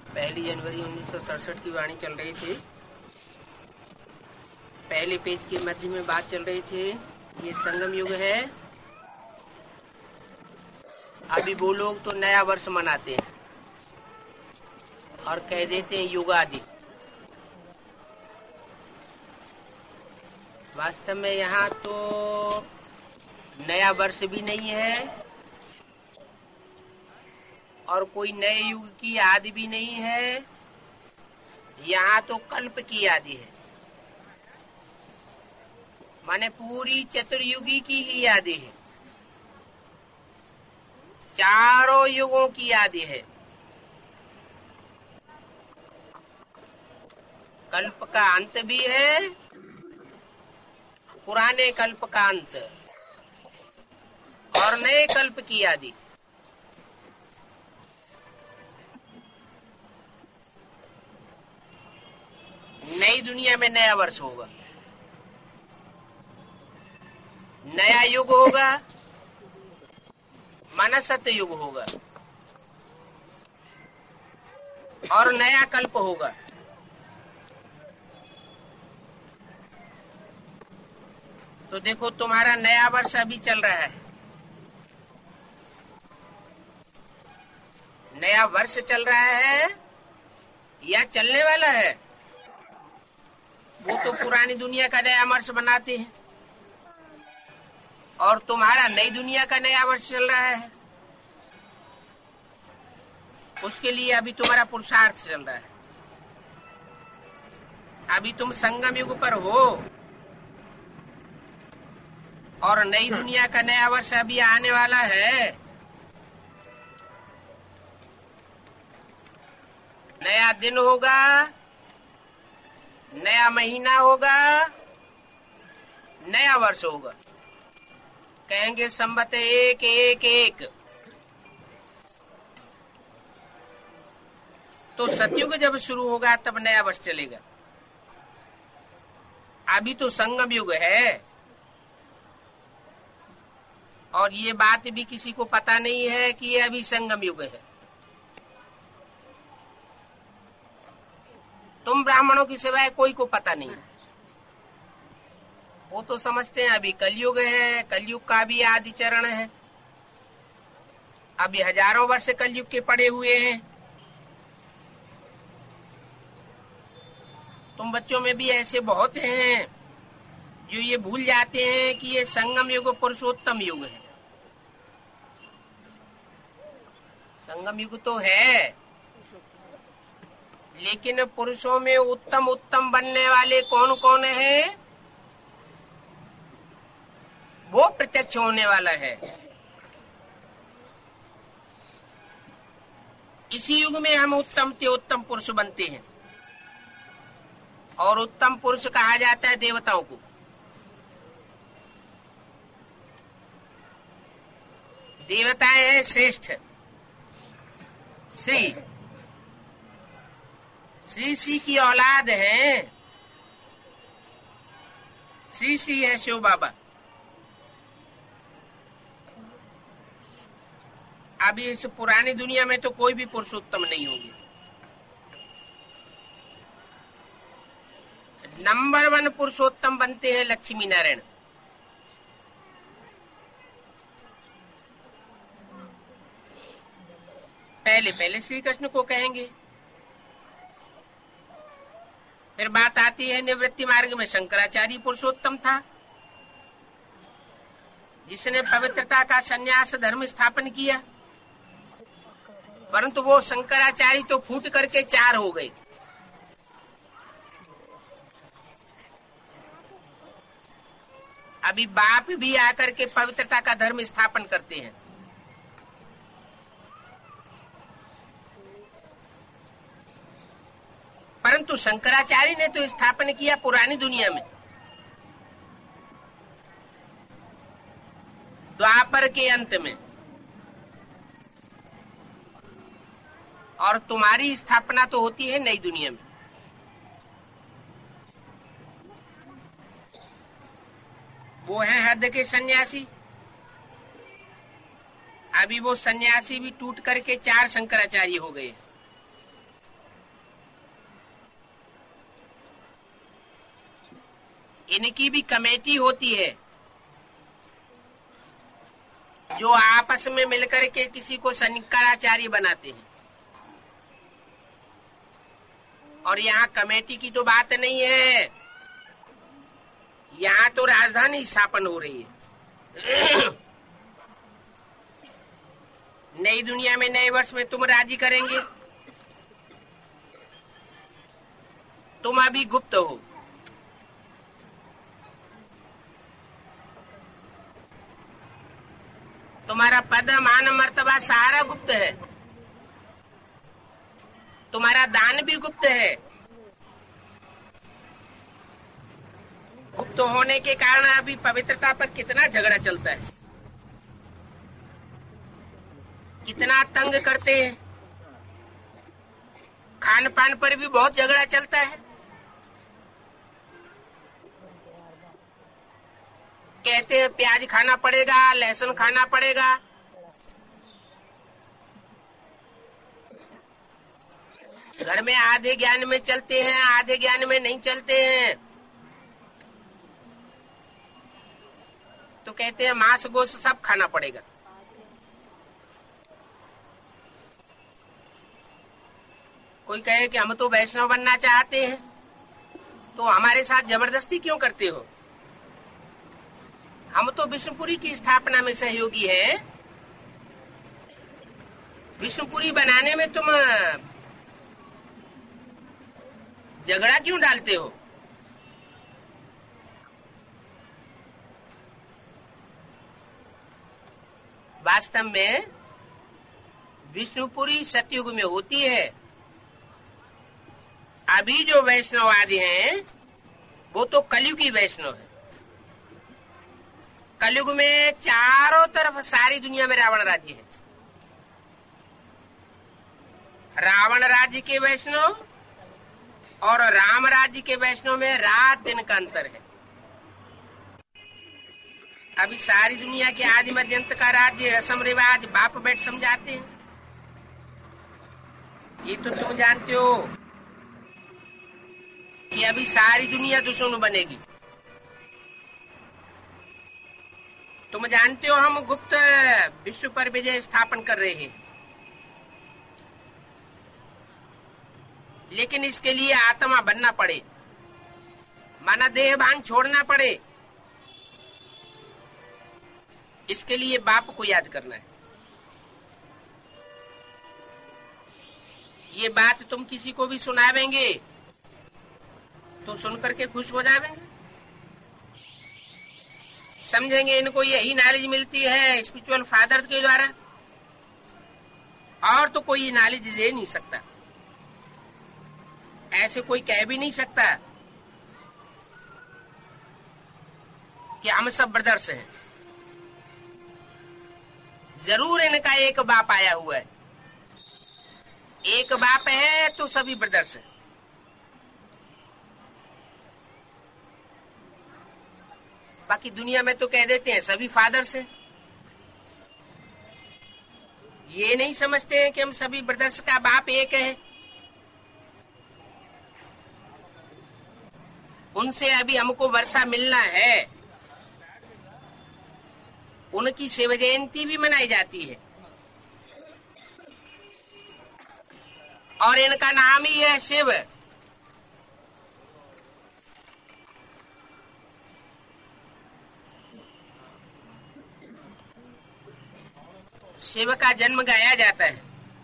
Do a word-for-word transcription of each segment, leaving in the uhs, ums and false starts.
पहली जनवरी उन्नीस सौ सड़सठ की वाणी चल रही थी। पहले पेज के मध्य में बात चल रही थी, ये संगम युग है। अभी वो लोग तो नया वर्ष मनाते हैं और कह देते हैं युगादि। वास्तव में यहाँ तो नया वर्ष भी नहीं है और कोई नए युग की आदि भी नहीं है। यहाँ तो कल्प की आदि है, माने पूरी चतुर्युगी की ही आदि है, चारों युगों की आदि है। कल्प का अंत भी है, पुराने कल्प का अंत और नए कल्प की आदि। नई दुनिया में नया वर्ष होगा, नया युग होगा, माना सत्य युग होगा और नया कल्प होगा। तो देखो तुम्हारा नया वर्ष अभी चल रहा है, नया वर्ष चल रहा है या चलने वाला है। वो तो पुरानी दुनिया का नया वर्ष बनाते हैं और तुम्हारा नई दुनिया का नया वर्ष चल रहा है। उसके लिए अभी तुम्हारा पुरुषार्थ चल रहा है। अभी तुम संगम युग पर हो और नई दुनिया का नया वर्ष अभी आने वाला है। नया दिन होगा, नया महीना होगा, नया वर्ष होगा। कहेंगे संवत एक एक एक। तो सतयुग जब शुरू होगा तब नया वर्ष चलेगा। अभी तो संगम युग है और ये बात भी किसी को पता नहीं है कि ये अभी संगम युग है। तुम ब्राह्मणों की सिवाय कोई को पता नहीं। वो तो समझते हैं अभी कलयुग है, कलयुग का भी आदि चरण है। अभी हजारों वर्ष कलयुग के पड़े हुए हैं। तुम बच्चों में भी ऐसे बहुत हैं जो ये भूल जाते हैं कि ये संगम युग पुरुषोत्तम युग है। संगम युग तो है, लेकिन पुरुषों में उत्तम उत्तम बनने वाले कौन कौन है, वो प्रत्यक्ष होने वाला है। इसी युग में हम उत्तम से उत्तम पुरुष बनते हैं और उत्तम पुरुष कहा जाता है देवताओं को। देवताएं हैं श्रेष्ठ। श्री श्री श्री की औलाद है। श्री श्री है शिव बाबा। अभी इस पुरानी दुनिया में तो कोई भी पुरुषोत्तम नहीं होगी। नंबर वन पुरुषोत्तम बनते हैं लक्ष्मी नारायण। पहले पहले श्री कृष्ण को कहेंगे। फिर बात आती है निवृत्ति मार्ग में शंकराचार्य पुरुषोत्तम था, जिसने पवित्रता का संन्यास धर्म स्थापन किया। परंतु वो शंकराचार्य तो फूट करके चार हो गए। अभी बाप भी आकर के पवित्रता का धर्म स्थापन करते हैं। परंतु शंकराचार्य ने तो स्थापन किया पुरानी दुनिया में, द्वापर के अंत में, और तुम्हारी स्थापना तो होती है नई दुनिया में। वो है हद के सन्यासी। अभी वो सन्यासी भी टूट करके चार शंकराचार्य हो गए। इनकी भी कमेटी होती है जो आपस में मिलकर के किसी को शंकराचार्य बनाते हैं। और यहाँ कमेटी की तो बात नहीं है, यहाँ तो राजधानी स्थापन हो रही है। नई दुनिया में नए वर्ष में तुम राजी करेंगे। तुम अभी गुप्त हो, तुम्हारा पद मान मर्तबा सारा गुप्त है, तुम्हारा दान भी गुप्त है। गुप्त होने के कारण अभी पवित्रता पर कितना झगड़ा चलता है, कितना तंग करते हैं। खान पान पर भी बहुत झगड़ा चलता है। कहते हैं प्याज खाना पड़ेगा, लहसुन खाना पड़ेगा। घर में आधे ज्ञान में चलते हैं, आधे ज्ञान में नहीं चलते हैं। तो कहते हैं मांस गोश्त सब खाना पड़ेगा। कोई कहे कि हम तो वैष्णव बनना चाहते हैं, तो हमारे साथ जबरदस्ती क्यों करते हो? हम तो विष्णुपुरी की स्थापना में सहयोगी हैं। विष्णुपुरी बनाने में तुम झगड़ा क्यों डालते हो? वास्तव में विष्णुपुरी सतयुग में होती है। अभी जो वैष्णववादी हैं वो तो कलयुगी वैष्णव है। कलयुग में चारों तरफ सारी दुनिया में रावण राज्य है। रावण राज्य के वैष्णव और राम राज्य के वैष्णव में रात दिन का अंतर है। अभी सारी दुनिया के आदि मध्यंत का राज्य रस्म रिवाज बाप बेट समझाते हैं। ये तो तुम जानते हो कि अभी सारी दुनिया दुश्मन बनेगी। तुम जानते हो हम गुप्त विश्व पर विजय स्थापन कर रहे हैं, लेकिन इसके लिए आत्मा बनना पड़े, माना देह भान छोड़ना पड़े। इसके लिए बाप को याद करना है। ये बात तुम किसी को भी सुनावेंगे तो सुनकर के खुश हो जाएंगे, समझेंगे इनको यही नॉलेज मिलती है स्पिरिचुअल फादर के द्वारा, और तो कोई नॉलेज दे नहीं सकता। ऐसे कोई कह भी नहीं सकता कि हम सब ब्रदर्स हैं। जरूर इनका एक बाप आया हुआ है। एक बाप है तो सभी ब्रदर्स हैं। बाकी दुनिया में तो कह देते हैं सभी फादर्स हैं। ये नहीं समझते हैं कि हम सभी ब्रदर्स का बाप एक है। उनसे अभी हमको वर्षा मिलना है। उनकी शिव जयंती भी मनाई जाती है और इनका नाम ही है शिव। शिव का जन्म गाया जाता है।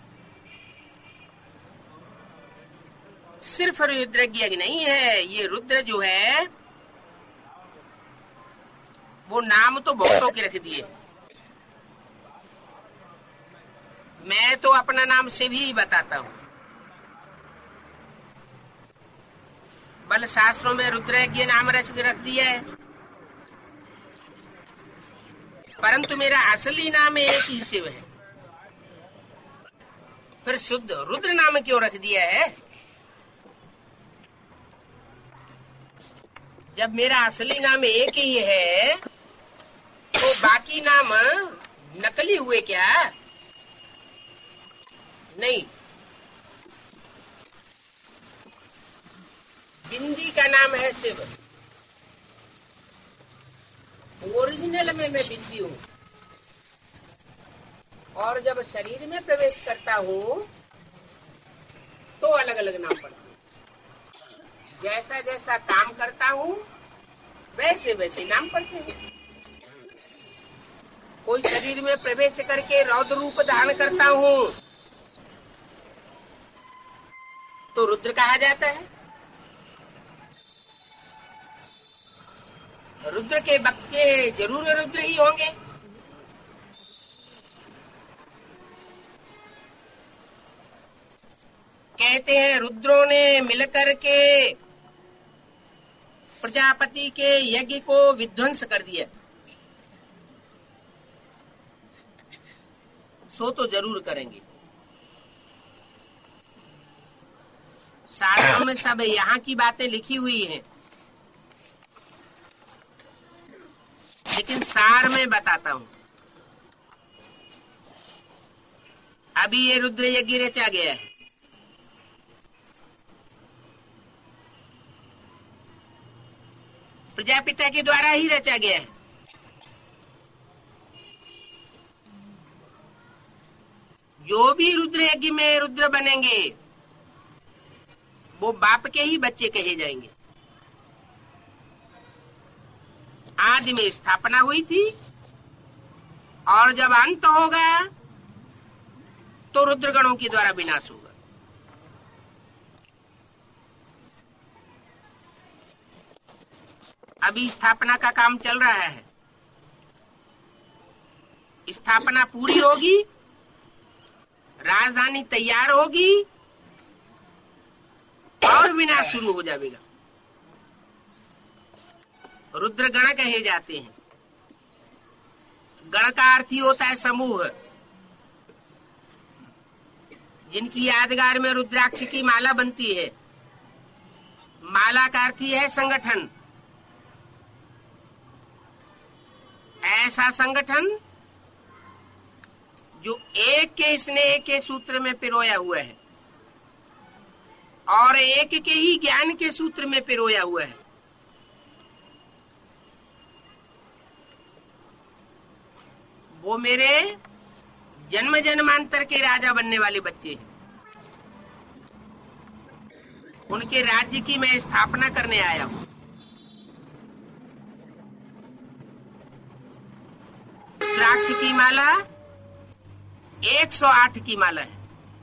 सिर्फ रुद्र यज्ञ नहीं है, ये रुद्र जो है वो नाम तो बहुतों के रख दिए। मैं तो अपना नाम शिव ही बताता हूँ। बल शास्त्रों में रुद्र यज्ञ नाम रच रख दिया है, परंतु मेरा असली नाम एक ही शिव है। फिर शुद्ध रुद्र नाम क्यों रख दिया है? जब मेरा असली नाम एक ही है तो बाकी नाम नकली हुए क्या? नहीं। बिंदी का नाम है शिव, ओरिजिनल में मैं बिजी हूँ, और जब शरीर में प्रवेश करता हूँ तो अलग अलग नाम पड़ते हैं। जैसा जैसा काम करता हूँ वैसे वैसे नाम पड़ते हैं। कोई शरीर में प्रवेश करके रौद्र रूप धारण करता हूँ तो रुद्र कहा जाता है। रुद्र के बच्चे जरूर रुद्र ही होंगे। कहते हैं रुद्रों ने मिलकर के प्रजापति के यज्ञ को विध्वंस कर दिया। सो तो जरूर करेंगे। शास्त्रों में सब यहाँ की बातें लिखी हुई हैं, लेकिन सार में बताता हूं। अभी ये रुद्र यज्ञ रचा गया है। प्रजापिता के द्वारा ही रचा गया है। जो भी रुद्र यज्ञ में रुद्र बनेंगे वो बाप के ही बच्चे कहे जाएंगे। आदि में स्थापना हुई थी और जब अंत होगा तो रुद्रगणों के द्वारा विनाश होगा। अभी स्थापना का काम चल रहा है। स्थापना पूरी होगी, राजधानी तैयार होगी और विनाश शुरू हो जाएगा। रुद्र गण कहे जाते हैं। गण का अर्थ ही होता है समूह। जिनकी यादगार में रुद्राक्ष की माला बनती है। माला का अर्थ ही है संगठन। ऐसा संगठन जो एक के स्नेह के सूत्र में पिरोया हुआ है और एक के ही ज्ञान के सूत्र में पिरोया हुआ है। वो मेरे जन्म जन्मांतर के राजा बनने वाले बच्चे हैं। उनके राज्य की मैं स्थापना करने आया हूं। रुद्राक्ष की माला एक सौ आठ की माला है।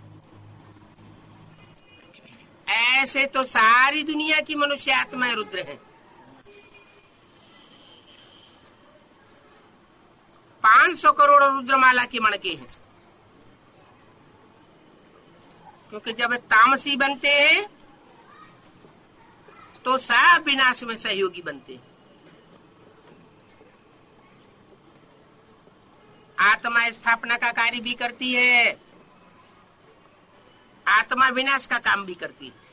ऐसे तो सारी दुनिया की मनुष्य आत्माएं रुद्र हैं। पांच सौ करोड़ रुद्रमाला के मणके हैं। क्योंकि जब तामसी बनते हैं तो सब विनाश में सहयोगी बनते हैं। आत्मा स्थापना का कार्य भी करती है, आत्मा विनाश का काम भी करती है,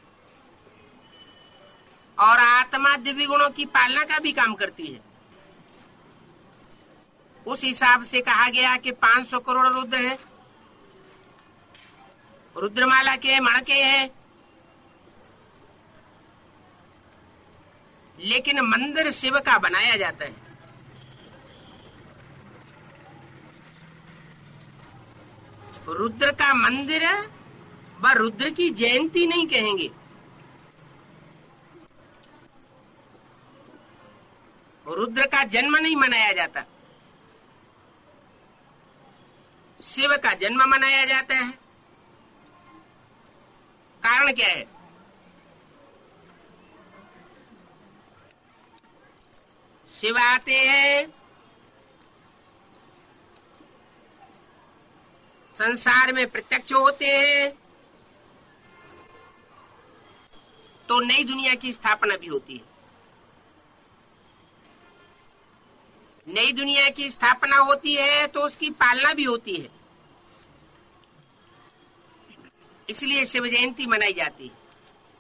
और आत्मा दिव्य गुणों की पालना का भी काम करती है। उस हिसाब से कहा गया कि पांच सौ करोड़ रुद्र है। रुद्रमाला के मणके हैं, लेकिन मंदिर शिव का बनाया जाता है। रुद्र का मंदिर व रुद्र की जयंती नहीं कहेंगे। रुद्र का जन्म नहीं मनाया जाता, शिव का जन्म मनाया जाता है। कारण क्या है? शिव आते हैं, संसार में प्रत्यक्ष होते हैं, तो नई दुनिया की स्थापना भी होती है। नई दुनिया की स्थापना होती है तो उसकी पालना भी होती है। इसलिए शिव जयंती मनाई जाती है।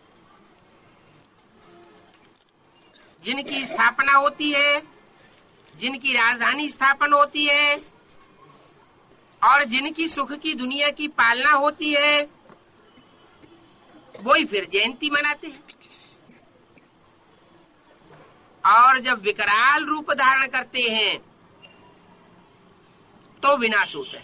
जिनकी स्थापना होती है, जिनकी राजधानी स्थापन होती है और जिनकी सुख की दुनिया की पालना होती है, वही फिर जयंती मनाते हैं। और जब विकराल रूप धारण करते हैं तो विनाश होता है।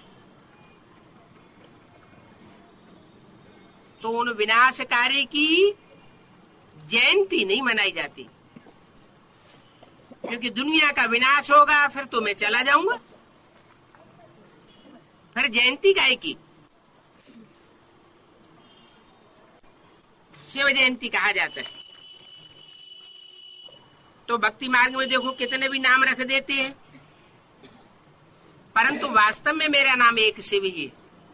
तो उन विनाशकारी की जयंती नहीं मनाई जाती, क्योंकि दुनिया का विनाश होगा फिर तो मैं चला जाऊंगा, फिर जयंती गाय की। शिव जयंती कहा जाता है। तो भक्ति मार्ग में देखो कितने भी नाम रख देते हैं, परंतु वास्तव में मेरा नाम एक शिव ही है।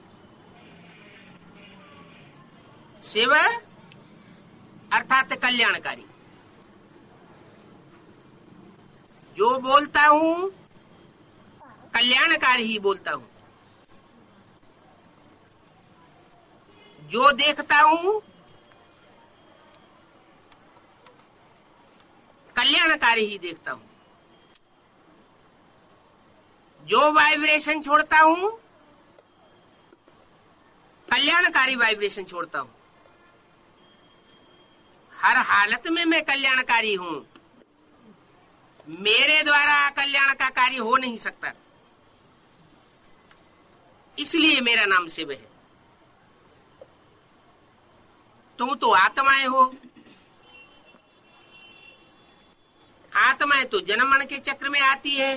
शिव अर्थात कल्याणकारी। जो बोलता हूं कल्याणकारी ही बोलता हूं, जो देखता हूं कल्याणकारी ही देखता हूं, जो वाइब्रेशन छोड़ता हूं कल्याणकारी वाइब्रेशन छोड़ता हूं। हर हालत में मैं कल्याणकारी हूं, मेरे द्वारा कल्याण का कार्य हो नहीं सकता, इसलिए मेरा नाम शिव है। तुम तो आत्माएं हो, आत्माएं तो जन्म मरण के चक्र में आती है,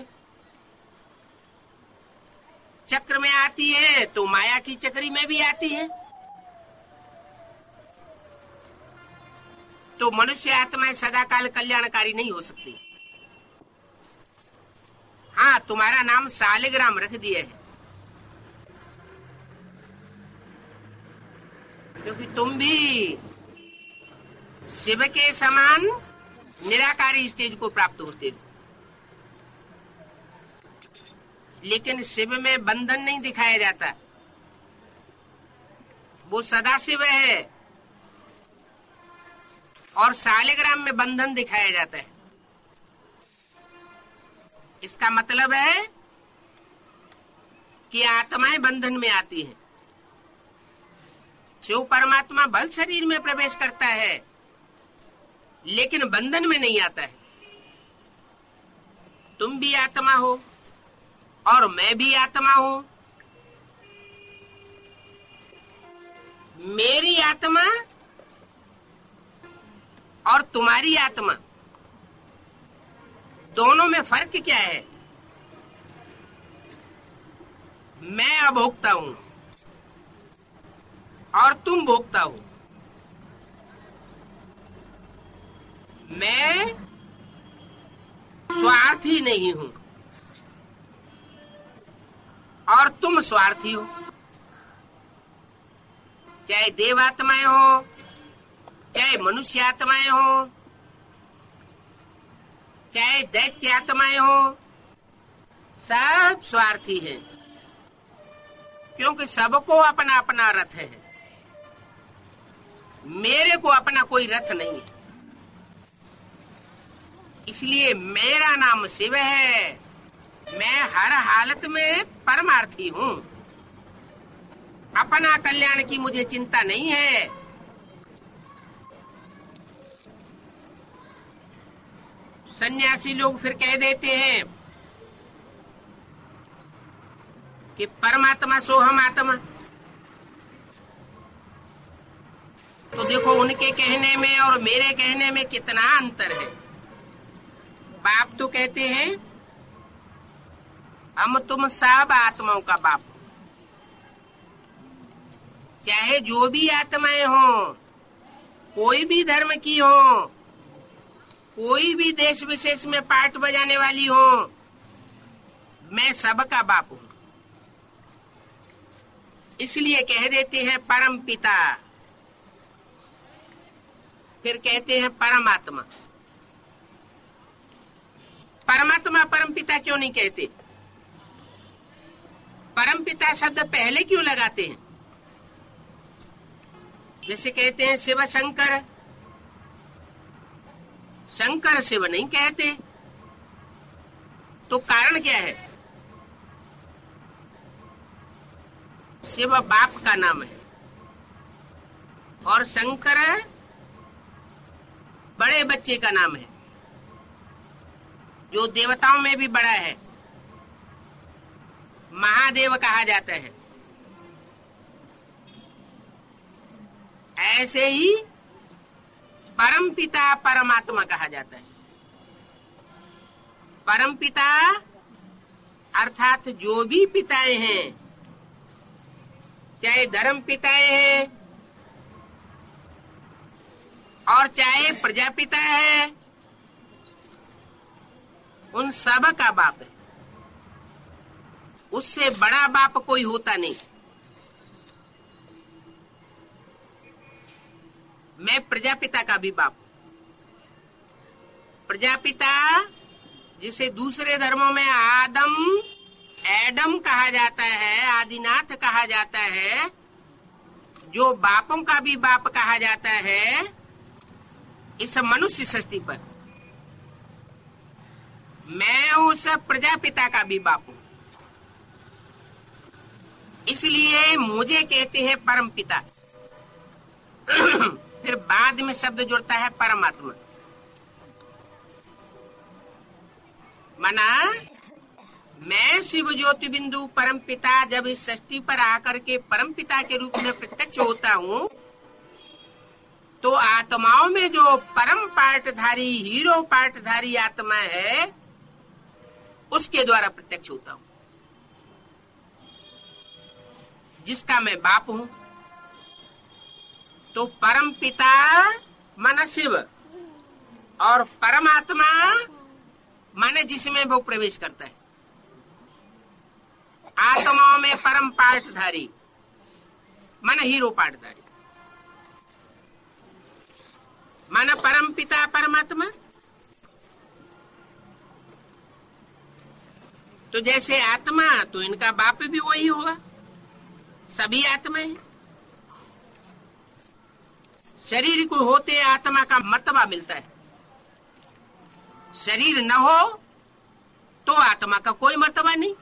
चक्र में आती है तो माया की चक्री में भी आती है। तो मनुष्य आत्माएं सदाकाल कल्याणकारी नहीं हो सकती। हाँ, तुम्हारा नाम सालिग्राम रख दिया है, क्योंकि तुम भी शिव के समान निराकारी स्टेज को प्राप्त होते हो। लेकिन शिव में बंधन नहीं दिखाया जाता, वो सदा शिव है, और सालिग्राम में बंधन दिखाया जाता है। इसका मतलब है कि आत्माएं बंधन में आती हैं। शिव परमात्मा बल शरीर में प्रवेश करता है लेकिन बंधन में नहीं आता है। तुम भी आत्मा हो और मैं भी आत्मा हूं। मेरी आत्मा और तुम्हारी आत्मा दोनों में फर्क क्या है? मैं अभोक्ता हूं और तुम भोक्ता हो। मैं स्वार्थी नहीं हूं और तुम स्वार्थी हो। चाहे देवात्माएं हो, चाहे मनुष्य आत्माएं हो, चाहे दैत्य आत्माएं हो, सब स्वार्थी हैं, क्योंकि सबको अपना अपना रथ है। मेरे को अपना कोई रथ नहीं है, इसलिए मेरा नाम शिव है। मैं हर हालत में परमार्थी हूं, अपना कल्याण की मुझे चिंता नहीं है। सन्यासी लोग फिर कह देते हैं कि परमात्मा सोहम आत्मा। तो देखो उनके कहने में और मेरे कहने में कितना अंतर है। बाप तो कहते हैं हम तुम सब आत्माओं का बाप, चाहे जो भी आत्माएं हो, कोई भी धर्म की हो, कोई भी देश विशेष में पार्ट बजाने वाली हो, मैं सबका बाप हूं। इसलिए कह देते हैं परम पिता, फिर कहते हैं परमात्मा। परमात्मा परम पिता क्यों नहीं कहते? परम पिता शब्द पहले क्यों लगाते हैं? जैसे कहते हैं शिव शंकर, शंकर शिव नहीं कहते, तो कारण क्या है? शिव बाप का नाम है और शंकर बड़े बच्चे का नाम है। जो देवताओं में भी बड़ा है, महादेव कहा जाता है। ऐसे ही परम पिता परमात्मा कहा जाता है। परम पिता अर्थात जो भी पिताएं हैं, चाहे धर्म पिताएं हैं और चाहे प्रजापिता है, उन सब का बाप है। उससे बड़ा बाप कोई होता नहीं। मैं प्रजापिता का भी बाप हूं। प्रजापिता जिसे दूसरे धर्मों में आदम एडम कहा जाता है, आदिनाथ कहा जाता है, जो बापों का भी बाप कहा जाता है इस मनुष्य सृष्टि पर, मैं उस प्रजापिता का भी बाप हूं। इसलिए मुझे कहते हैं परम पिता। फिर बाद में शब्द जुड़ता है परमात्मा। माना मैं शिव ज्योति बिंदु परम पिता जब इस सृष्टि पर आकर के परम पिता के रूप में प्रत्यक्ष होता हूँ, तो आत्माओं में जो परम पार्टधारी हीरो पार्टधारी आत्मा है उसके द्वारा प्रत्यक्ष होता हूँ, जिसका मैं बाप हूँ। तो परम पिता माना शिव और परमात्मा माने जिसमें वो प्रवेश करता है। आत्माओं में परम पार्टधारी माना हीरो पार्टधारी, माना परम पिता परमात्मा। तो जैसे आत्मा तो इनका बाप भी वही होगा, सभी आत्माएं। शरीर को होते आत्मा का मर्तबा मिलता है। शरीर न हो तो आत्मा का कोई मर्तबा नहीं।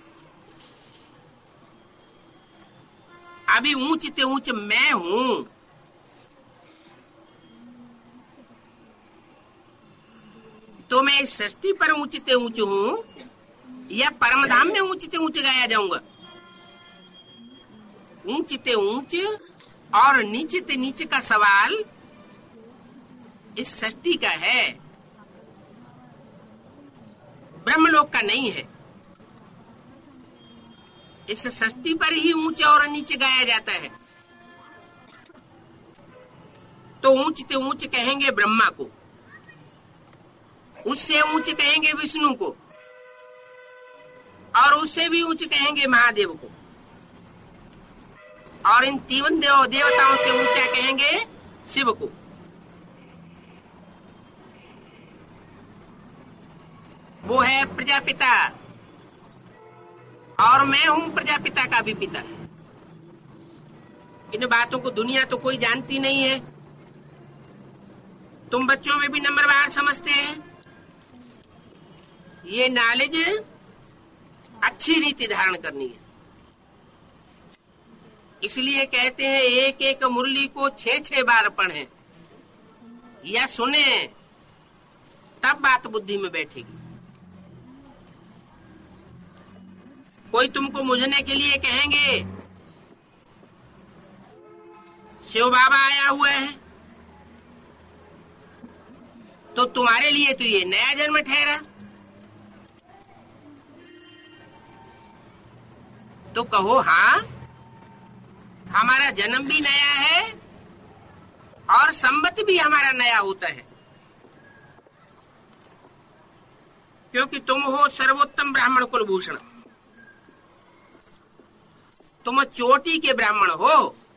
अभी ऊंचते ऊंच मैं हूं, तो मैं इस सृष्टि पर ऊंचते ऊंच हूं या परमधाम में ऊंचते ऊंच गाया जाऊंगा। ऊंचते ऊंच और नीचते नीचे का सवाल इस सृष्टि का है, ब्रह्मलोक का नहीं है। इस सृष्टि पर ही ऊंचे और नीचे गाया जाता है। तो ऊंचते ऊंच कहेंगे ब्रह्मा को, उससे ऊंच कहेंगे विष्णु को, और उससे भी ऊंच कहेंगे महादेव को, और इन तीन देव देवताओं से ऊंचा कहेंगे शिव को। वो है प्रजापिता और मैं हूं प्रजापिता का भी पिता। इन बातों को दुनिया तो कोई जानती नहीं है। तुम बच्चों में भी नंबरवार समझते हैं। ये नॉलेज अच्छी रीति धारण करनी है। इसलिए कहते हैं एक एक मुरली को छह छह बार पढ़ें या सुने, तब बात बुद्धि में बैठेगी। कोई तुमको मुझने के लिए कहेंगे शिव बाबा आया हुआ है, तो तुम्हारे लिए तो ये नया जन्म ठहरा। तो कहो हाँ, हमारा जन्म भी नया है और संबत भी हमारा नया होता है, क्योंकि तुम हो सर्वोत्तम ब्राह्मण कुलभूषण। तुम चोटी के ब्राह्मण हो।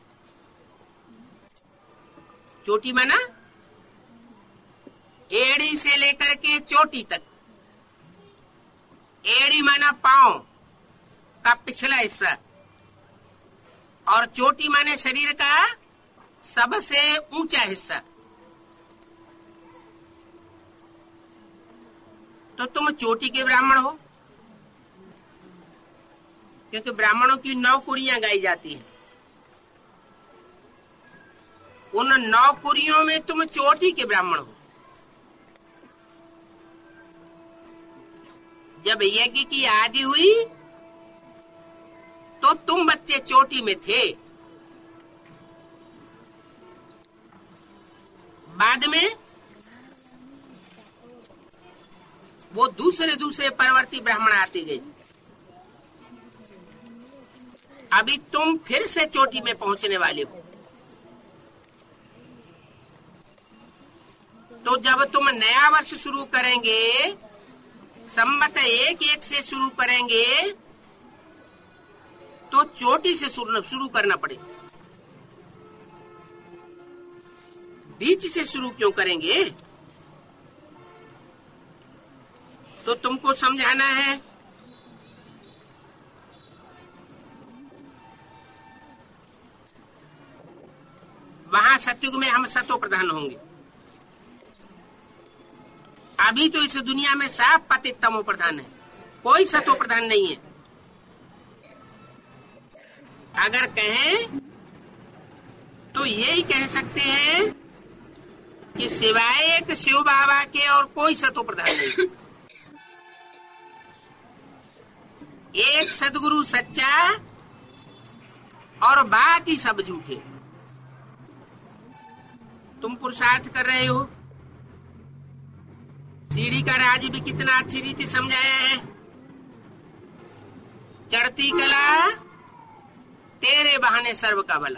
चोटी माना एड़ी से लेकर के चोटी तक। एड़ी माना पांव का पिछला हिस्सा, और चोटी माने शरीर का सबसे ऊंचा हिस्सा। तो तुम चोटी के ब्राह्मण हो, क्योंकि ब्राह्मणों की नौ कुरियां गाई जाती हैं। उन नौ कुरियों में तुम चोटी के ब्राह्मण हो। जब यज्ञ की आदि हुई तो तुम बच्चे चोटी में थे। बाद में वो दूसरे दूसरे परवर्ती ब्राह्मण आते गए। अभी तुम फिर से चोटी में पहुंचने वाले हो। तो जब तुम नया वर्ष शुरू करेंगे, संवत एक एक से शुरू करेंगे, तो चोटी से शुरू शुरू करना पड़ेगा। बीच से शुरू क्यों करेंगे? तो तुमको समझाना है। वहां सतयुग में हम सतो प्रधान होंगे। अभी तो इस दुनिया में सब पतित तमो प्रधान है, कोई सतो प्रधान नहीं है। अगर कहें तो यही कह सकते हैं कि सिवाय एक शिव बाबा के और कोई सतो प्रधान नहीं। एक सदगुरु सच्चा और बाकी सब झूठे। तुम पुरुषार्थ कर रहे हो। सीढ़ी का राज भी कितना अच्छी रीति समझाया है। चढ़ती कला तेरे बहाने सर्व का भला।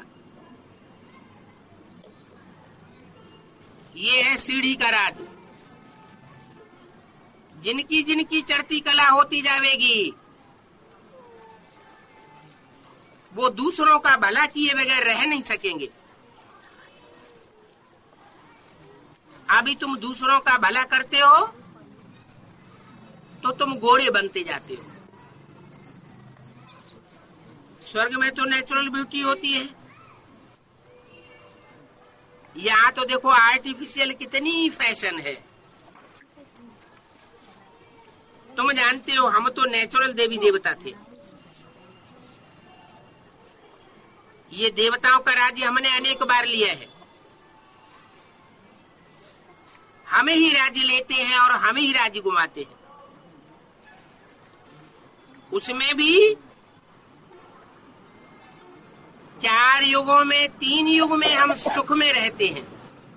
ये है सीढ़ी का राज। जिनकी जिनकी चढ़ती कला होती जाएगी, वो दूसरों का भला किए बगैर रह नहीं सकेंगे। अभी तुम दूसरों का भला करते हो तो तुम घोड़े बनते जाते हो। स्वर्ग में तो नेचुरल ब्यूटी होती है, यहाँ तो देखो आर्टिफिशियल कितनी फैशन है। तुम जानते हो हम तो नेचुरल देवी देवता थे। ये देवताओं का राज्य हमने अनेक बार लिया है। हमें ही राज्य लेते हैं और हमें ही राज्य घुमाते हैं। उसमें भी चार युगों में तीन युग में हम सुख में रहते हैं।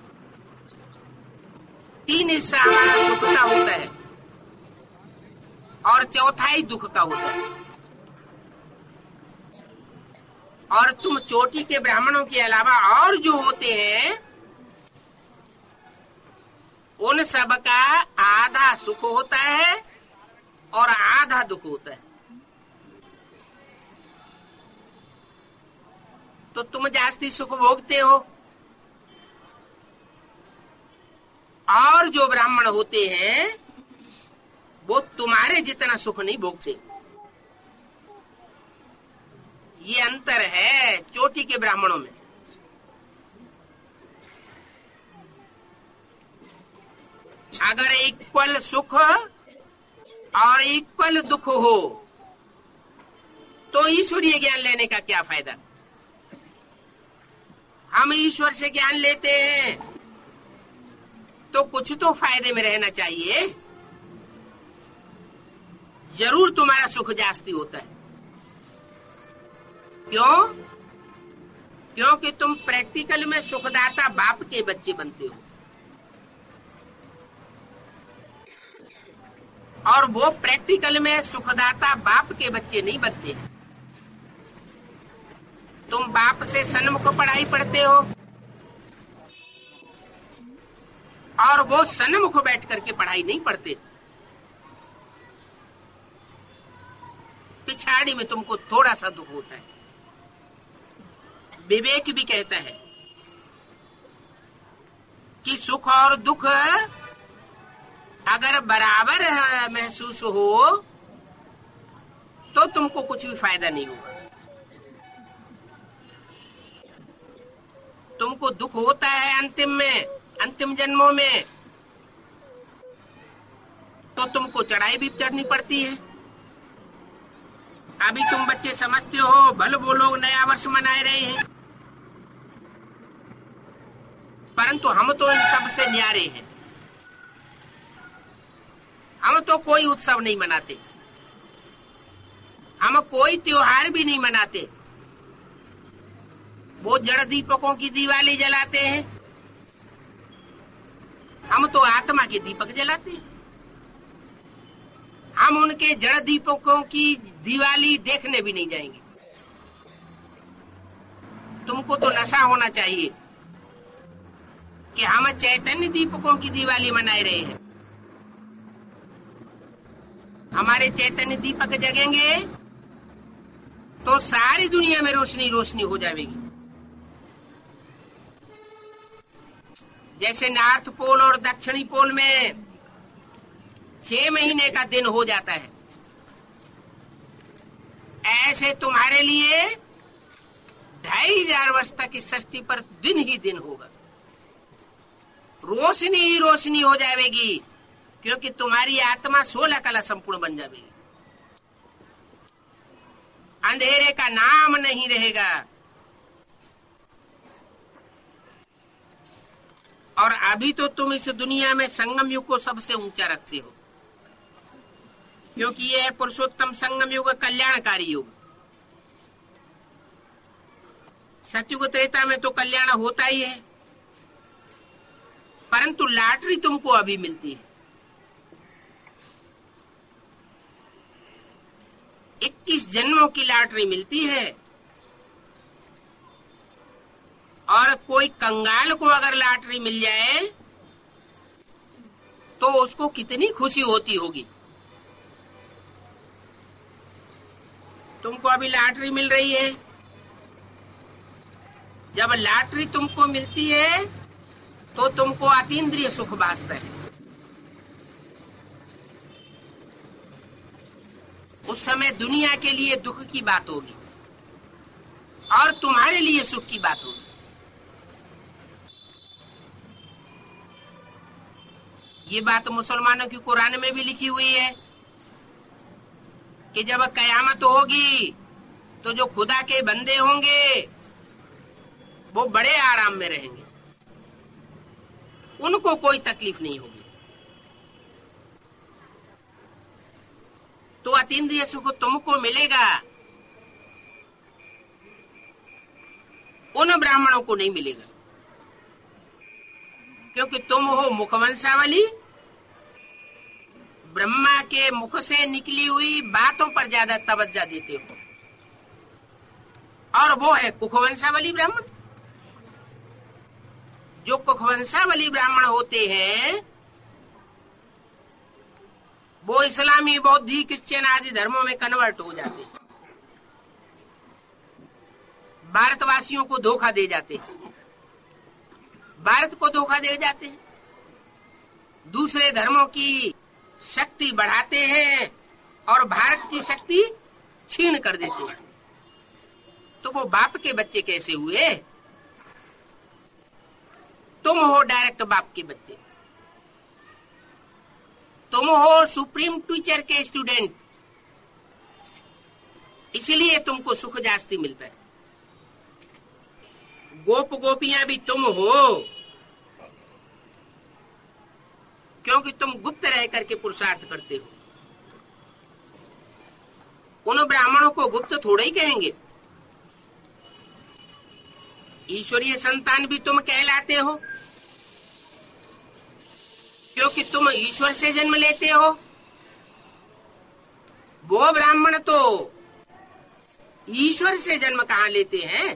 तीन हिस्सा हमारा सुख का होता है और चौथाई दुख का होता है। और तुम चोटी के ब्राह्मणों के अलावा और जो होते हैं, उन सब का आधा सुख होता है और आधा दुख होता है। तो तुम जास्ती सुख भोगते हो और जो ब्राह्मण होते हैं वो तुम्हारे जितना सुख नहीं भोगते। ये अंतर है चोटी के ब्राह्मणों में। अगर इक्वल सुख और इक्वल दुख हो तो ईश्वरीय ज्ञान लेने का क्या फायदा। हम ईश्वर से ज्ञान लेते हैं तो कुछ तो फायदे में रहना चाहिए। जरूर तुम्हारा सुख जास्ती होता है। क्यों? क्योंकि तुम प्रैक्टिकल में सुखदाता बाप के बच्चे बनते हो और वो प्रैक्टिकल में सुखदाता बाप के बच्चे नहीं बनते। तुम बाप से सन्मुख पढ़ाई पढ़ते हो और वो सन्मुख बैठ करके पढ़ाई नहीं पढ़ते। पिछाड़ी में तुमको थोड़ा सा दुख होता है। विवेक भी कहता है कि सुख और दुख अगर बराबर महसूस हो तो तुमको कुछ भी फायदा नहीं होगा। तुमको दुख होता है अंतिम में, अंतिम जन्मों में, तो तुमको चढ़ाई भी चढ़नी पड़ती है। अभी तुम बच्चे समझते हो भले वो लोग नया वर्ष मनाए रहे हैं, परंतु हम तो इन सब से न्यारे हैं। हम तो कोई उत्सव नहीं मनाते, हम कोई त्योहार भी नहीं मनाते। वो जड़ दीपकों की दिवाली जलाते हैं, हम तो आत्मा के दीपक जलाते हैं। हम उनके जड़ दीपकों की दिवाली देखने भी नहीं जाएंगे। तुमको तो नशा होना चाहिए कि हम चैतन्य दीपकों की दिवाली मनाए रहे हैं। हमारे चैतन्य दीपक जगेंगे तो सारी दुनिया में रोशनी रोशनी हो जाएगी। जैसे नॉर्थ पोल और दक्षिणी पोल में छह महीने का दिन हो जाता है, ऐसे तुम्हारे लिए ढाई हजार वर्ष तक इस सृष्टि पर दिन ही दिन होगा। रोशनी ही रोशनी हो जाएगी, क्योंकि तुम्हारी आत्मा सोलह कला संपूर्ण बन जाएगी। अंधेरे का नाम नहीं रहेगा। और अभी तो तुम इस दुनिया में संगम युग को सबसे ऊंचा रखते हो, क्योंकि यह है पुरुषोत्तम संगम युग, कल्याणकारी युग। सतयुग त्रेता में तो कल्याण होता ही है, परंतु लॉटरी तुमको अभी मिलती है। इक्कीस जन्मों की लॉटरी मिलती है, और कोई कंगाल को अगर लॉटरी मिल जाए तो उसको कितनी खुशी होती होगी। तुमको अभी लॉटरी मिल रही है, जब लॉटरी तुमको मिलती है तो तुमको अतीन्द्रिय सुख भासता है। उस समय दुनिया के लिए दुख की बात होगी और तुम्हारे लिए सुख की बात होगी। ये बात मुसलमानों की कुरान में भी लिखी हुई है कि जब कयामत होगी तो जो खुदा के बंदे होंगे वो बड़े आराम में रहेंगे, उनको कोई तकलीफ नहीं होगी। तो अतीन्द्रिय सुख तुमको मिलेगा, उन ब्राह्मणों को नहीं मिलेगा, क्योंकि तुम हो मुखवंशावली, ब्रह्मा के मुख से निकली हुई बातों पर ज्यादा तवज्जो देते हो, और वो है कुखवंशावली ब्राह्मण। जो कुखवंशावली ब्राह्मण होते हैं वो इस्लामी, बौद्धी, क्रिश्चियन आदि धर्मों में कन्वर्ट हो जाते हैं, भारतवासियों को धोखा दे जाते हैं, भारत को धोखा दे जाते हैं, दूसरे धर्मों की शक्ति बढ़ाते हैं और भारत की शक्ति छीन कर देते हैं। तो वो बाप के बच्चे कैसे हुए? तुम हो डायरेक्ट बाप के बच्चे, तुम हो सुप्रीम टीचर के स्टूडेंट, इसलिए तुमको सुख जास्ती मिलता है। गोप गोपियां भी तुम हो, क्योंकि तुम गुप्त रह करके पुरुषार्थ करते हो। उन ब्राह्मणों को गुप्त थोड़ा ही कहेंगे। ईश्वरीय संतान भी तुम कहलाते हो, क्योंकि तुम ईश्वर से जन्म लेते हो। वो ब्राह्मण तो ईश्वर से जन्म कहाँ लेते हैं?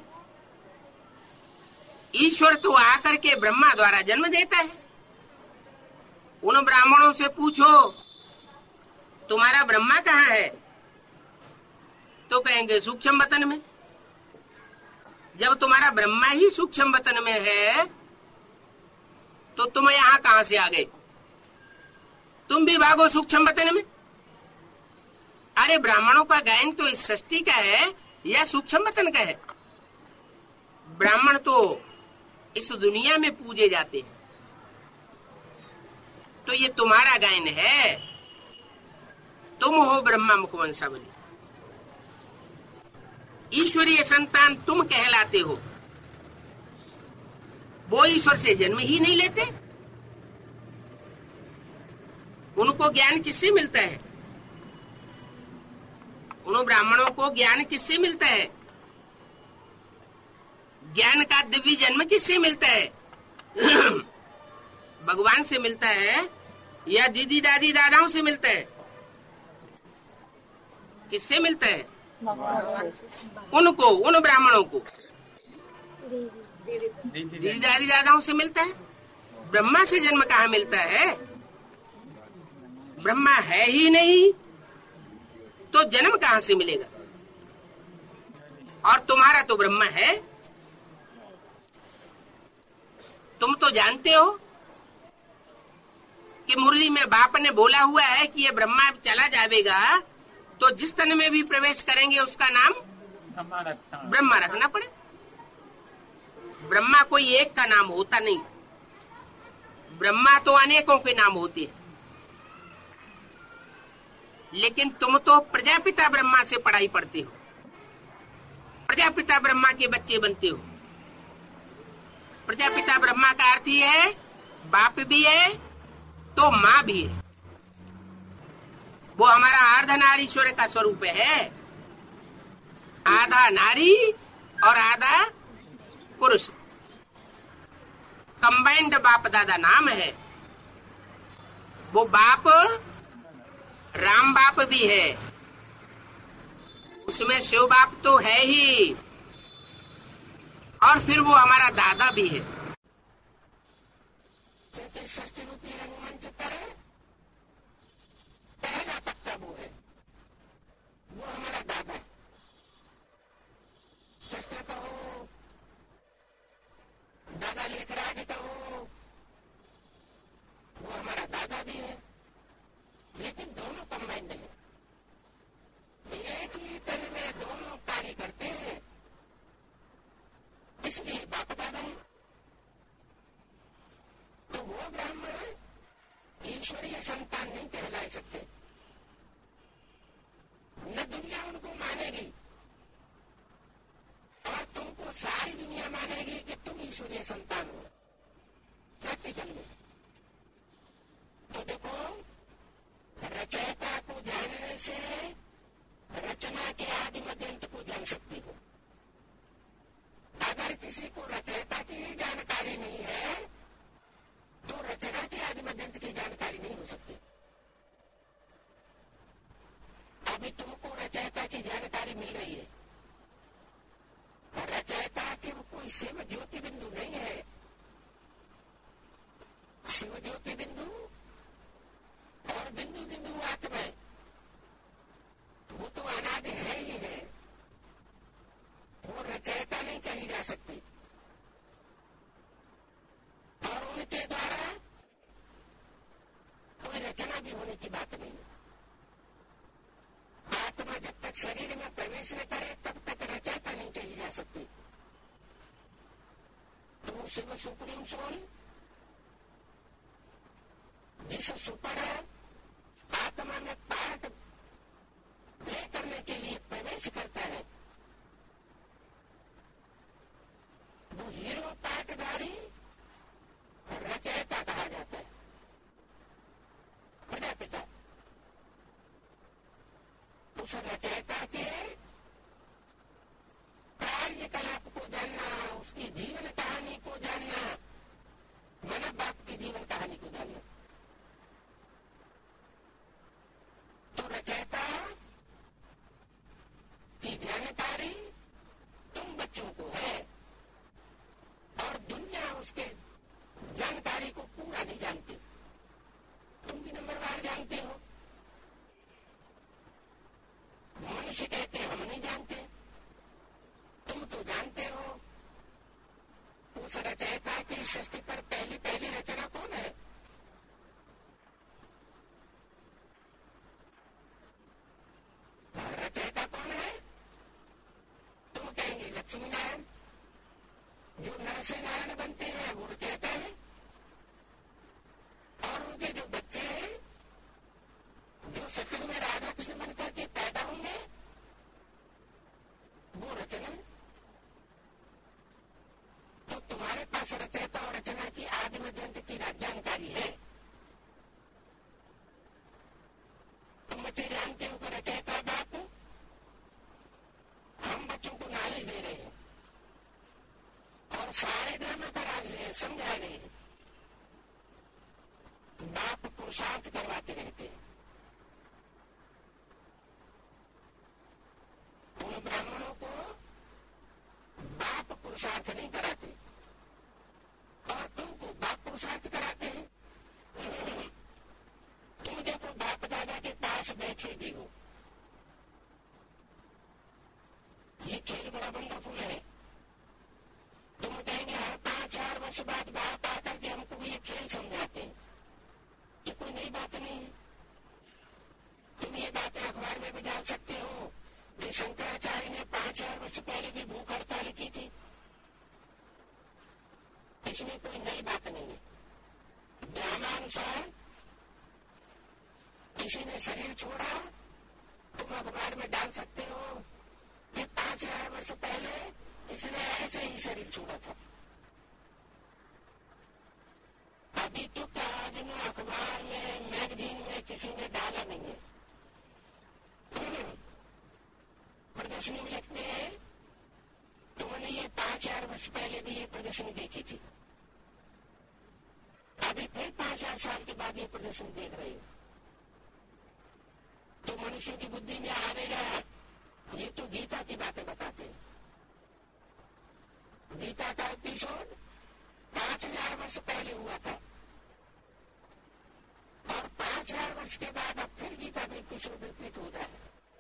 ईश्वर तो आकर के ब्रह्मा द्वारा जन्म देता है। उन ब्राह्मणों से पूछो तुम्हारा ब्रह्मा कहाँ है, तो कहेंगे सूक्ष्म वतन में। जब तुम्हारा ब्रह्मा ही सूक्ष्म वतन में है तो तुम यहाँ कहाँ से आ गए? तुम भी भागो सूक्ष्म वतन में। अरे ब्राह्मणों का गायन तो इस सृष्टि का है या सूक्ष्म वतन का है? ब्राह्मण तो इस दुनिया में पूजे जाते हैं, तो ये तुम्हारा गायन है। तुम हो ब्रह्मा मुखवंशावली, ईश्वरीय संतान तुम कहलाते हो। वो ईश्वर से जन्म ही नहीं लेते, उनको को ज्ञान किससे मिलता है? उन ब्राह्मणों को ज्ञान किससे मिलता है? ज्ञान का दिव्य जन्म किससे मिलता है? भगवान से मिलता है या दीदी दादी दादाओं से मिलता है? किससे मिलता है? उनको, उन ब्राह्मणों को दीदी दादी दादाओं से मिलता है। ब्रह्मा से जन्म कहाँ मिलता है? ब्रह्मा है ही नहीं तो जन्म कहाँ से मिलेगा? और तुम्हारा तो ब्रह्मा है। तुम तो जानते हो कि मुरली में बाप ने बोला हुआ है कि ये ब्रह्मा चला जाएगा तो जिस तन में भी प्रवेश करेंगे उसका नाम ब्रह्मा रखना पड़े। ब्रह्मा कोई एक का नाम होता नहीं, ब्रह्मा तो अनेकों के नाम होते हैं। लेकिन तुम तो प्रजापिता ब्रह्मा से पढ़ाई पढ़ते हो, प्रजापिता ब्रह्मा के बच्चे बनते हो। प्रजापिता ब्रह्मा का अर्थ ही है बाप भी है तो माँ भी है। वो हमारा अर्धनारीश्वर का स्वरूप है, आधा नारी और आधा पुरुष, कंबाइंड बाप दादा नाम है। वो बाप राम बाप भी है, उसमें शिव बाप तो है ही, और फिर वो हमारा दादा भी है। षष्ठी रूपी रंगमंच पर पहला पत्ता वो है, वो हमारा दादा है। कृष्ण कहो, दादा लेखराज कहो, वो हमारा दादा भी है। लेकिन दोनों कंबाइंड है, एक ही तन में दोनों कार्य करते हैं, इसलिए बाप दादा है। तो वो ब्राह्मण ईश्वरीय संतान नहीं कहला सकते, न दुनिया उनको मानेगी और तुमको सारी दुनिया मानेगी कि तुम ईश्वरीय संतान हो प्रैक्टिकल में। तो देखो, रचयिता को जानने से रचना के आदि मध्यंत को जान सकती हो। अगर किसी को रचयिता की ही जानकारी नहीं है तो रचना के आदि मध्यंत की जानकारी नहीं हो सकती। अभी तुमको रचयिता की जानकारी मिल रही है, रचयिता के वो कोई शिव ज्योति बिंदु नहीं है। शिव ज्योति बिंदु और बिंदु बिंदु आत्मा वो तो अनादि है ही है, वो रचयिता नहीं कही जा सकती। और उनके द्वारा कोई रचना भी होने की बात नहीं। आत्मा जब तक शरीर में प्रवेश न करे तब तक रचयिता नहीं कही जा सकती। तो शिव सुप्रीम सोल जिस सुपर आत्मा में पार्ट प्ले करने के लिए प्रवेश करता है, वो हीरो पार्टधारी रचयिता कहा जाता है, प्रजापिता। उस रचयिता के कार्यकलाप को जानना, उसकी जीवन कहानी को जानना, मानव बाप की जीवन कहानी को जानना। तो रचयिता की जानकारी तुम बच्चों को है और दुनिया उसके जानकारी को पूरा नहीं जानती। तुम भी नंबरवार जानते हो, मनुष्य कहते हम नहीं जानते, तुम तो जानते हो। उस रचयिता की सृष्टि पर पहली पहली रचना कौन है? रचयिता कौन है? तुम कहेंगे लक्ष्मी नारायण। जो नर से नारायण बनते हैं वो रचयिता है, और उनके जो बच्चे हैं जो सतयुग में राधा कृष्ण बन करके पैदा होंगे वो रचना। तो तुम्हारे पास रचयिता और रचना की आदि मध्यंत की जानकारी ड्रामा करा रहे हैं, समझा रहे हैं। बाप पुरुषार्थ करवाते रहते हैं। उन ब्राह्मणों को बाप पुरुषार्थ नहीं कराते और तुमको बाप पुरुषार्थ कराते हैं। तुम देखो बाप दादा के पास बैठे भी हो, ये खेल बड़ा वंडरफुल है। तुम कहेंगे हर पांच चार वर्ष बाद बाप आकर के हमको ये खेल समझाते हैं, ये कोई नई बात नहीं है। तुम ये बातें अखबार में भी डाल सकते हो कि शंकराचार्य ने पांच हजार वर्ष पहले भी भूख हड़ताल की थी। इसमें कोई नई बात नहीं है। ड्रामानुसार किसी ने शरीर छोड़ा, तुम अखबार में डाल सकते हो कि पांच हजार वर्ष पहले इसने ऐसे ही शरीर छोड़ा था। अभी तो आज में अखबार में मैगजीन में किसी ने डाला नहीं है। प्रदर्शनी में लिखते हैं तुमने ये पांच हजार वर्ष पहले भी ये प्रदर्शनी देखी थी, अभी फिर पांच हजार साल के बाद ये प्रदर्शनी देख रहे हो। तो मनुष्य की बुद्धि में आवेगा, ये तो गीता की बातें बताते हैं। गीता का एपिसोड पांच हजार वर्ष पहले हुआ था और पांच हजार वर्ष के बाद अब फिर गीता में एपिसोड रिपीट होता है।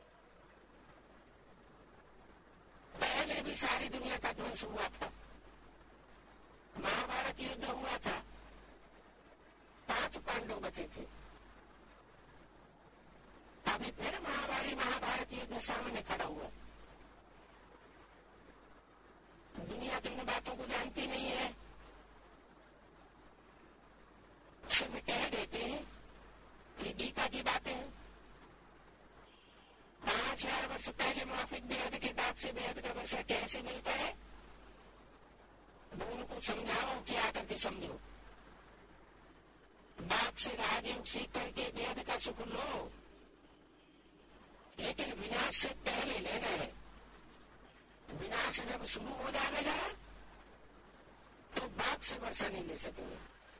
पहले भी सारी दुनिया का ध्वंस हुआ था, महाभारत युद्ध हुआ था, पांच पांडव बचे थे। अभी फिर महाभारी महाभारत युद्ध सामने खड़ा हुआ। दुनिया तो इन बातों को जानती नहीं है, सिर्फ कह देते हैं कि गीता की बातें हैं। पांच हजार वर्ष पहले मुनाफिक बेहद के बाप से बेहद का वर्षा कैसे मिलता है, वो उनको समझाओ कि आकर के समझो। बाप से राजयोग सीख करके बेहद का सुख लो, लेकिन विनाश से पहले लेना है। विनाश जब शुरू हो जाएगा तो बाप से वर्षा नहीं ले सकेंगे।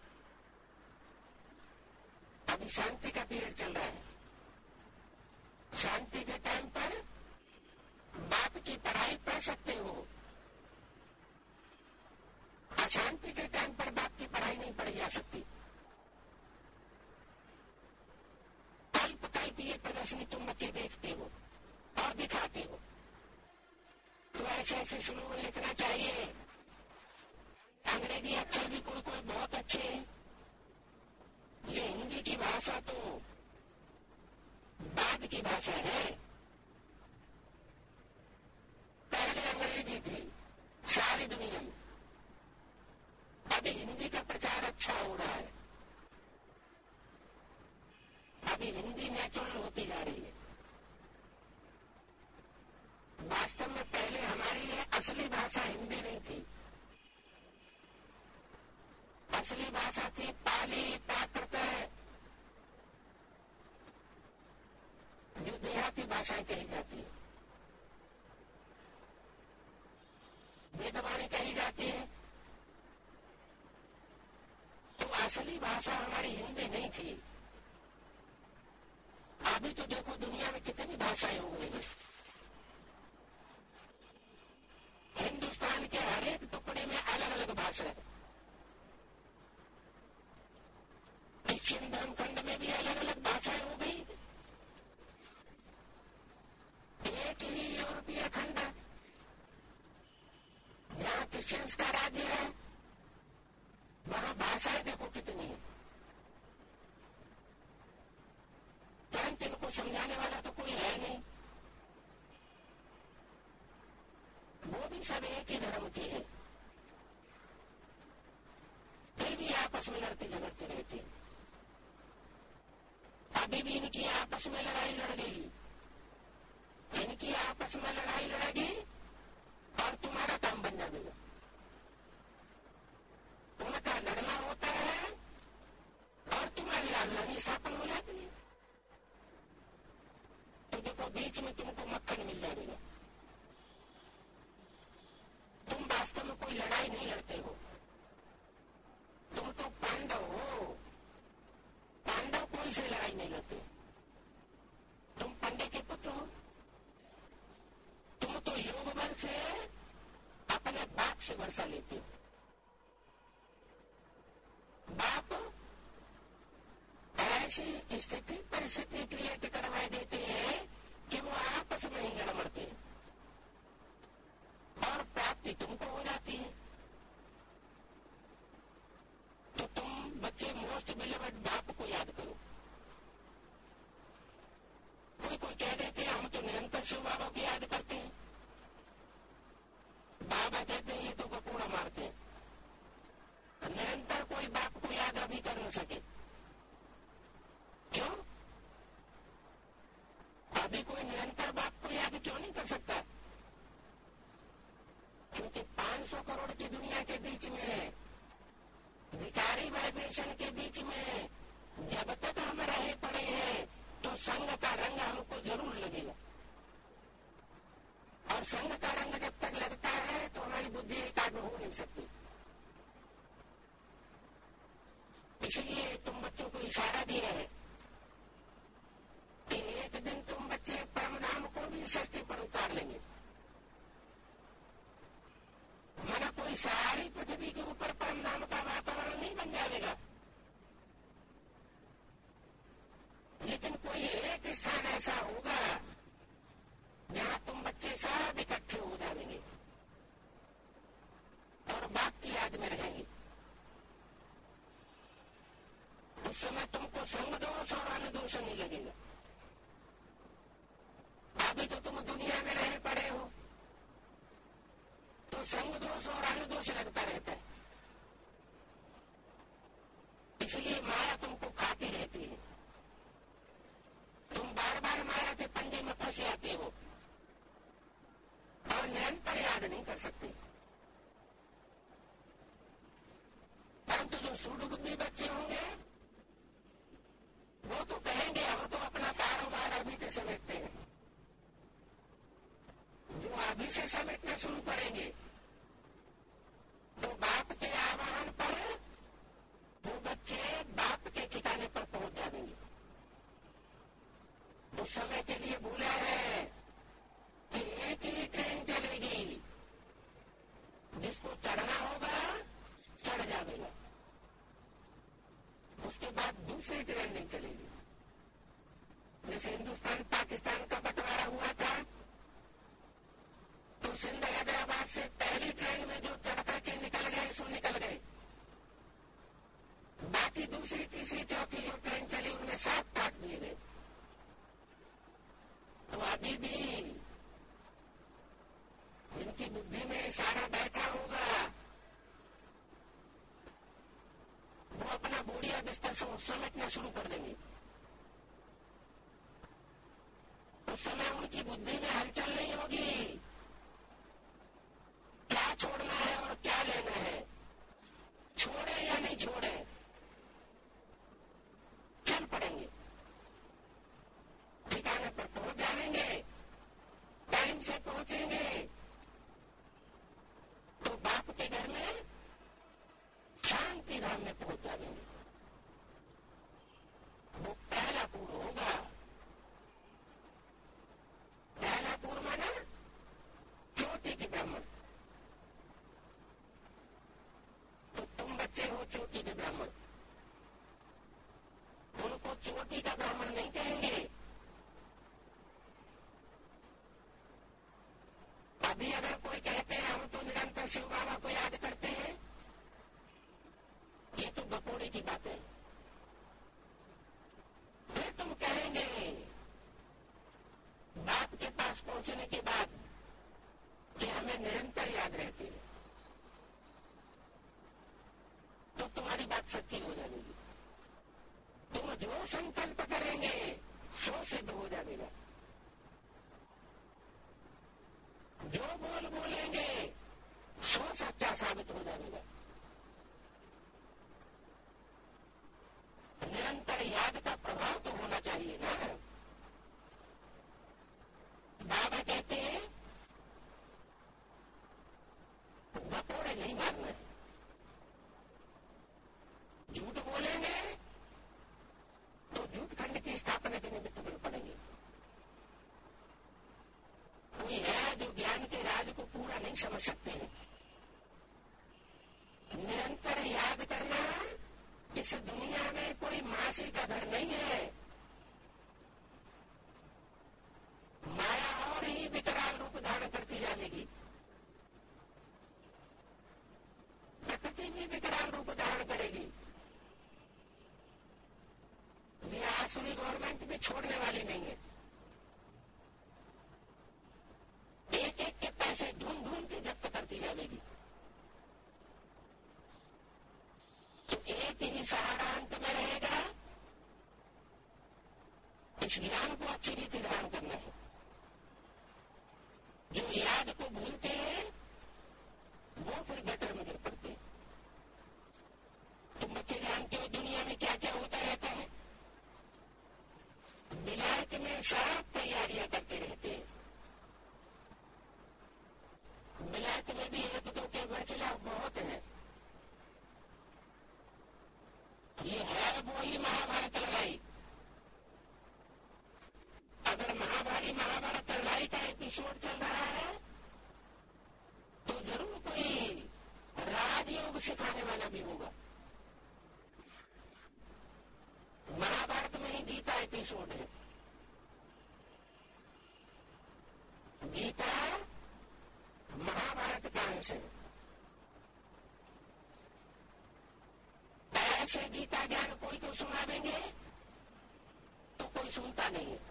अभी शांति का पीरियड चल रहा है। शांति के टाइम पर बाप की पढ़ाई पढ़ सकते हो, अशांति के टाइम पर बाप की पढ़ाई नहीं पढ़ी जा सकती। कल्प कल्प ये प्रदर्शनी तुम बच्चे देखते हो और दिखाते हो, तो ऐसे ऐसे शुरू लिखना चाहिए। अंग्रेजी अक्षर भी कोई कोई बहुत अच्छे हैं, ये हिंदी की भाषा तो बाद की भाषा है। पहले अंग्रेजी थी सारी दुनिया में, अभी हिंदी का प्रचार अच्छा हो रहा है। अभी हिंदी नेचुरल होती जा रही है। वास्तव में पहले हमारी ये असली भाषा हिंदी नहीं थी, असली भाषा थी पाली प्राकृत, जो देहाती भाषाएं कही जाती है, वेदवाणी कही जाती है। तो असली भाषा हमारी हिंदी नहीं थी। अभी तो देखो दुनिया में कितनी भाषाएं हो गई हैं। हिंदुस्तान के हर एक टुकड़े में अलग अलग भाषा है। पश्चिम धर्मखंड में भी अलग अलग भाषाएं हो गई। एक ही यूरोपीय खंड जहाँ क्रिश्चियंस का राज्य है, वहां भाषाएं देखो कितनी है, परंतु इनको समझाने वाला तो कोई है नहीं। वो भी सब एक ही धर्म के हैं, फिर भी आपस में लड़ते झगड़ते रहते हैं। अभी भी इनकी आपस में लड़ाई लड़ गई, इनकी आपस में लड़ाई लड़ेगी और तुम्हारा काम बन जाएगा। उनका लड़ना होता है और तुम्हारी आजादी स्थापन हो जाती है। तो देखो बीच में तुमको मक्खन मिल जाएगा। तुम वास्तव में कोई लड़ाई नहीं लड़ते हो, लेती हूँ। बाप ऐसी स्थिति परिस्थिति क्रिएट करवा देते हैं कि वो आपस में ही गड़बड़ते हैं और प्राप्ति तुमको हो जाती है। तो तुम बच्चे मोस्ट बिलीवर्ड बाप को याद करो। कोई कोई कह देते हैं हम तो निरंतर शिव बाबा को याद करते हैं। बाबा कहते हैं ये तो कपूड़ा मारते हैं। निरंतर कोई बाप को याद अभी कर न सके। क्यों? अभी कोई निरंतर बाप को याद क्यों नहीं कर सकता? क्योंकि पाँच सौ करोड़ की दुनिया के बीच में, विकारी वाइब्रेशन के बीच में जब तक हम रहे पड़े हैं तो संग का रंग हमको जरूर लगेगा। और संग का रंग जब तक लगता है तो हमारी बुद्धि एकाग्र हो नहीं सकती। इसलिए तुम बच्चों को इशारा दिया है कि एक दिन तुम बच्चे परमधाम को भी सस्ती पर उतार लेंगे। माना कोई सारी पृथ्वी के ऊपर परमधाम का वातावरण नहीं बन जाएगा, लेकिन कोई एक स्थान ऐसा होगा जहां तुम बच्चे सब इकट्ठे हो जाएंगे और बाप की याद में रहेंगे। उस समय तुमको संग दोष और अन्य दोष नहीं लगेगा। अभी तो तुम दुनिया में रहे पड़े हो तो संग दोष और अन्य दोष लगता रहता है। इसलिए माया तुमको खाती रहती है। तुम बार बार माया के पंजे में फंस जाते हो और निरंतर याद नहीं कर सकते। परंतु जो सूढ़ बुद्धि बच्चे होंगे वो तो कहेंगे हम तो अपना कारोबार अभी से समेटते हैं। जो अभी से समेटना शुरू करेंगे तो बाप के आह्वान पर वो बच्चे बाप के ठिकाने पर पहुंच जाएंगे। उस समय के लिए भूला है कि एक ही ट्रेन चलेगी, जिसको चढ़ना होगा चढ़ जाएगा, उसके बाद दूसरी ट्रेन नहीं चलेगी। जैसे हिंदुस्तान पाकिस्तान का बंटवारा हुआ था तो सिंध हैदराबाद से पहली ट्रेन में जो चढ़ करके निकल गए सो निकल गए। बाकी दूसरी तीसरी चौथी जो ट्रेन चली उनमें सात काट दिए गए। तो अभी भी इनकी बुद्धि में इशारा बैठा होगा, वो अपना बोरिया बिस्तर समेटना शुरू कर देंगे। उस समय उनकी बुद्धि में हलचल नहीं होगी क्या छोड़ना है और क्या लेना है, छोड़े या नहीं छोड़े, चल पड़ेंगे, ठिकाने पर पहुंच जाएंगे, टाइम से पहुंचेंगे तो बाप के घर में शांति धाम में पहुंच जाएंगे। वो पहला पूर्व होगा। पहला पूर्व माना चोटी के ब्राह्मण। तो तुम बच्चे हो चोटी के ब्राह्मण, उनको चोटी का ब्राह्मण नहीं कहेंगे। अभी अगर कोई कहते हैं हम तो निरंतर शिव बाबा को याद करते हैं, ये तो बकोड़े की बात है। फिर तुम कहेंगे बाप के पास पहुंचने के बाद कि हमें निरंतर याद रहती है, तो तुम्हारी बात सच्ची हो जाएगी। तुम जो संकल्प करेंगे सो सिद्ध हो जाएगा। जो बोल बोलेंगे सो सच्चा साबित हो जाएगा। निरंतर याद का प्रभाव तो होना चाहिए ना। बाबा कहते हैं बकोड़े नहीं मारना है। झूठ बोलेंगे तो झूठ खंड की स्थापना के निमित्त बन पड़ेंगे। कोई है जो ज्ञान के राज को पूरा नहीं समझ सकते हैं, याद करना, इस दुनिया में कोई मासी का घर नहीं है। माया और ही विकराल रूप धारण करती जाएगी, प्रकृति भी विकराल रूप धारण करेगी। ये आसुरी गवर्नमेंट भी छोड़ने वाली नहीं है। एक एक के पैसे ढूंढ ढूंढ के जब्त करती जाएगी। तो एक ही सहारा अंत में रहेगा, इस ज्ञान को अच्छी रीति धारण करना है। जो याद को भूलते हैं वो फिर गटर में गिर पड़ते हैं। तुम बच्चे जानते हो दुनिया में क्या क्या होता रहता है। विलायत में सब तैयारियां करते रहते हैं। विलायत में भी एक दो के बरखिलाफ बहुत है। ये है वही महाभारत लड़ाई। अगर महाभारी महाभारत लड़ाई का एपिसोड चल रहा है तो जरूर कोई राजयोग सिखाने वाला भी होगा। महाभारत में ही गीता एपिसोड है। गीता महाभारत का अंश है। ऐसे गीता ज्ञान कोई को सुनावेंगे तो कोई सुनता नहीं है।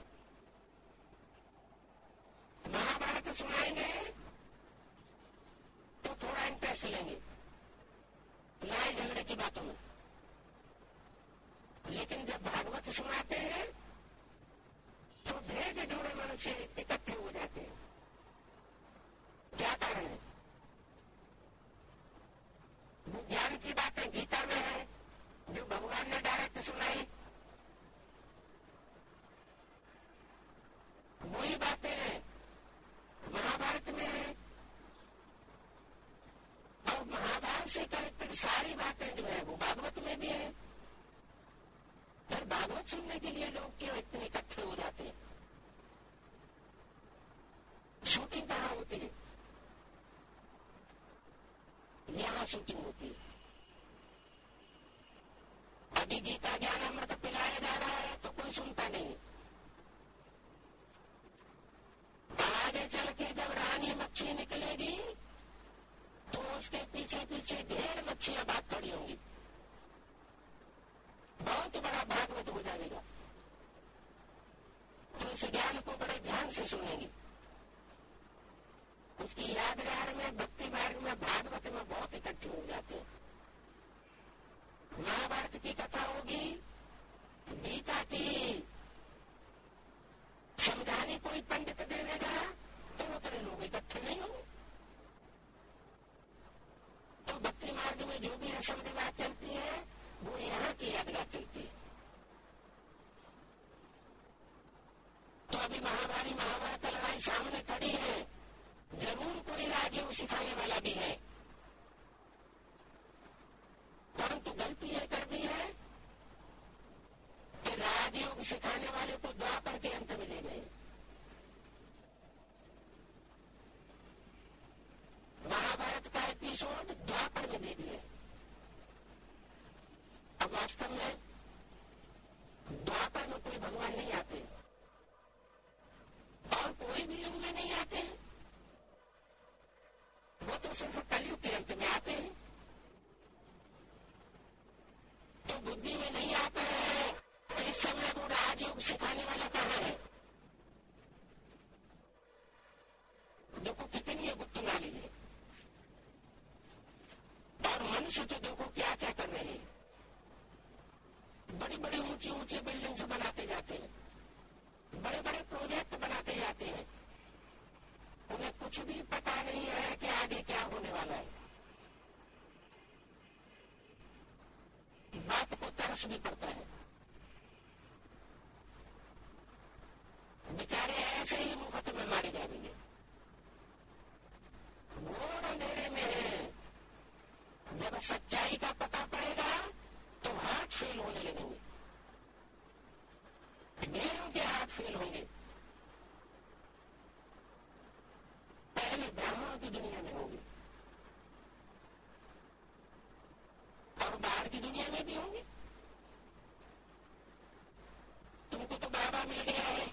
महाभारत सुनाएंगे तो थोड़ा इंटरेस्ट लेंगे लड़ाई झगड़े की बातों में। लेकिन जब भागवत सुनाते हैं तो ढेर के ढेर मनुष्य इकट्ठे हो जाते हैं। क्या कारण है? वो ज्ञान की बातें गीता में है जो भगवान ने डायरेक्ट सुनाई। वही बातें महाभारत में है। और महाभारत से कनेक्टेड सारी बातें जो है वो भागवत में भी है। फिर भागवत सुनने के लिए लोग क्यों इतने इकट्ठे हो जाते हैं? शूटिंग कहाँ होती है? यहाँ शूटिंग होती है। अभी गीता ज्ञान अमृत पिलाया जा रहा है तो कोई सुनता नहीं। आगे चल के जब रानी मच्छी निकलेगी तो उसके पीछे पीछे ढेर मच्छियां बात खड़ी होंगी। बहुत बड़ा भागवत हो जाएगा। तो इस ज्ञान को बड़े ध्यान से सुनेंगे। उसकी यादगार में भक्ति मार्ग में भागवत में बहुत इकट्ठे हो जाते हैं। महाभारत की कथा होगी, गीता की समझाने कोई पंडित देवेगा तो उतने लोग इकट्ठे नहीं होंगे। तो भक्ति मार्ग में जो भी रस्म रिवाज चलती है वो यहाँ की यादगार चलती है। तो अभी महाभारी महाभारत लड़ाई सामने खड़ी है। जरूर कोई राजयोग सिखाने वाला भी है, परंतु गलती यह कर दी है कि राजयोग सिखाने वाले को द्वापर के अंत में ले गए। महाभारत का एपिसोड द्वापर में दे दिया। अब वास्तव में द्वापर में कोई भगवान नहीं आते और कोई भी युग में नहीं आते। वो तो सिर्फ कलयुग के अंत में आते हैं। तो बुद्धि में नहीं आता है तो इस समय वो राजयोग सिखाने वाला कहाँ है? देखो कितनी ये गुप्त नाली है। और मनुष्य तो देखो क्या क्या कर रहे हैं। बड़ी बड़ी ऊंची ऊंची बिल्डिंग्स बनाते जाते हैं, बड़े बड़े प्रोजेक्ट बनाते जाते हैं। उन्हें कुछ भी पता नहीं है कि आगे क्या होने वाला है। बाप को तरस भी पड़ता है। बेचारे ऐसे ही मुफ्त में मारे जाएंगे। घोर अंधेरे में है। जब सच्चाई का पता पड़ेगा तो हाथ फेल होने लगेंगे। ढेरों के हाथ फेल होंगे। पहले ब्राह्मणों की दुनिया में होगी और की दुनिया में भी होंगे। तुमको तो बाबा मिल गया है,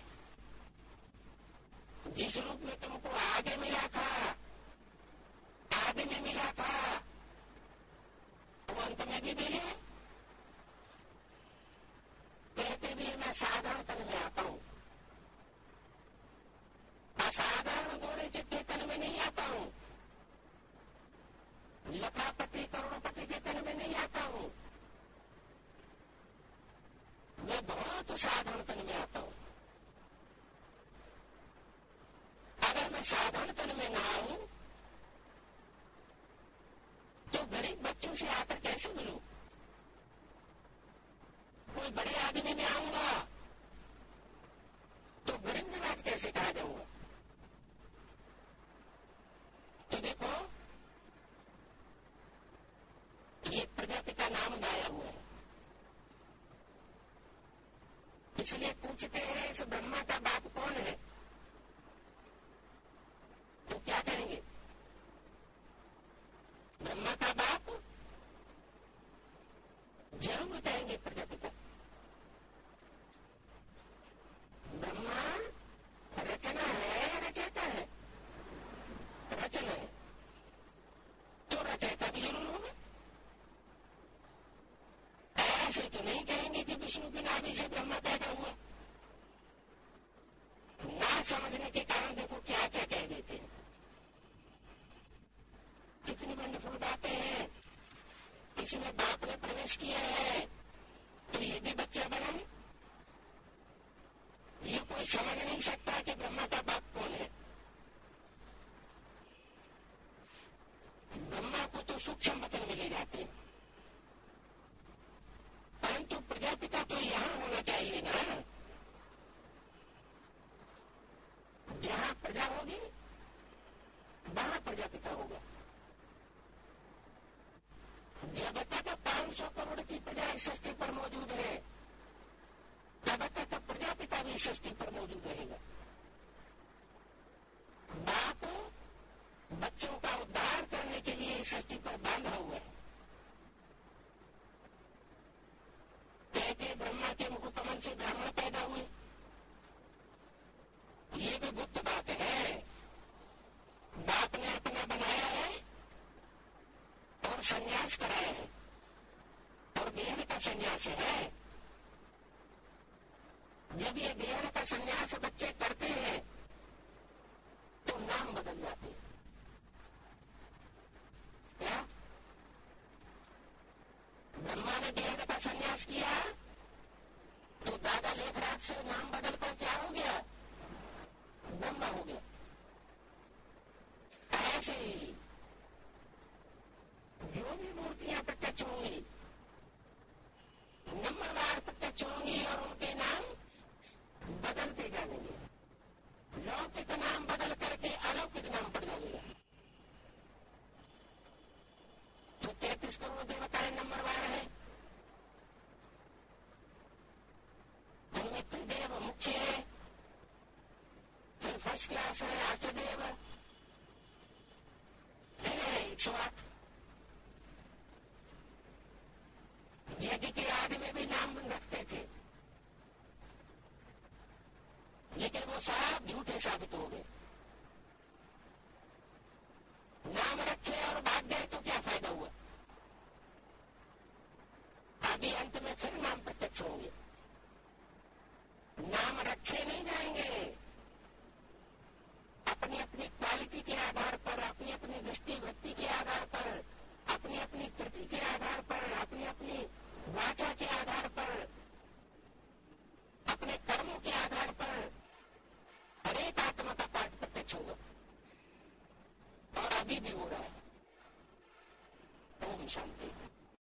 जिस रूप में तुमको आगे मिला था, आदि में मिला था, वो अंत में भी मिले। कहते भी मैं साधारण तन में आता हूं, असाधारण गोरे चिट्ठे तन में नहीं आता हूं, लखापति करोड़पति के तन में नहीं आता हूं, मैं बहुत साधारण तन में आता हूं। अगर मैं साधारण तन में ना आऊं तो गरीब बच्चों से आकर कैसे मिलूं? कोई बड़े आदमी में आऊंगा तो गरीब निवाज कैसे कहा जाऊंगा? तो देखो, ये प्रजापिता नाम गाया हुआ है। इसलिए पूछते हैं इस ब्रह्मा का बाप कौन है, तो क्या कहेंगे? ब्रह्मा का बाप जरूर कहेंगे प्रजापिता। ब्रह्मा रचना है या रचयिता है? रचना है तो रचयिता भी जरूर होगा। ऐसे तो नहीं कहेंगे कि विष्णु की नाभि से ब्रह्मा पैदा हुआ। ना समझने के कारण देखो क्या क्या कह देते हैं। कितनी वंडरफुल बातें हैं। इसमें बाप ने प्रवेश किया है तो ये भी बच्चा बना है। ये कोई समझ नहीं सकता कि ब्रह्मा का बाप कौन है। ब्रह्मा को तो सूक्ष्म वचन मिले जाते हैं, परंतु प्रजापिता तो यहां होना चाहिए ना। जहां प्रजा होगी वहां प्रजापिता होगा। जब तक पांच सौ करोड़ की प्रजा इस सृष्टि पर मौजूद है तब तक प्रजापिता भी सृष्टि पर मौजूद रहेगा। बाप बच्चों का उद्धार करने के लिए इस सृष्टि पर बांधा हुआ है। कहते ब्रह्मा के मुकुटकमल से ब्राह्मण पैदा हुए, ये भी गुप्त बात है। बाप ने अपना बनाया है और संन्यास कराया है, और बेहद का संन्यास है। जब ये बेहद का संन्यास बच्चे करते हैं तो नाम बदल जाते हैं। क्या ब्रह्मा ने बेहद का संन्यास किया तो दादा लेखराज से नाम बदलकर क्या हो गया? ब्रह्मा हो गया। ऐसे ही जो भी मूर्तियां प्रत्यक्ष होंगी नंबरवार प्रत्यक्ष होंगी और उनके नाम बदलते जाएंगे। लौकिक नाम बदल करके अलौकिक नाम पड़ जाएगा। तो तैतीस करोड़ देवताएं नंबरवार है, उनमें त्रिदेव मुख्य है, फिर फर्स्ट क्लास है अष्टदेव, फिर है एक सौ आठ। यज्ञ के आदि में भी नाम रखते थे, लेकिन वो सब झूठे साबित हो गए। नाम रखे और भाग गए तो क्या फायदा हुआ? अभी अंत में फिर नाम प्रत्यक्ष होंगे। नाम रखे नहीं जाएंगे। अपनी अपनी क्वालिटी के आधार पर, अपनी अपनी दृष्टि वृत्ति के आधार पर, अपनी अपनी कृति के आधार पर, अपनी अपनी वाचा के आधार पर, अपने कर्मों के आधार पर हरेक आत्मा का पाठ प्रत्यक्ष होगा, और अभी भी हो रहा है। ओम शांति।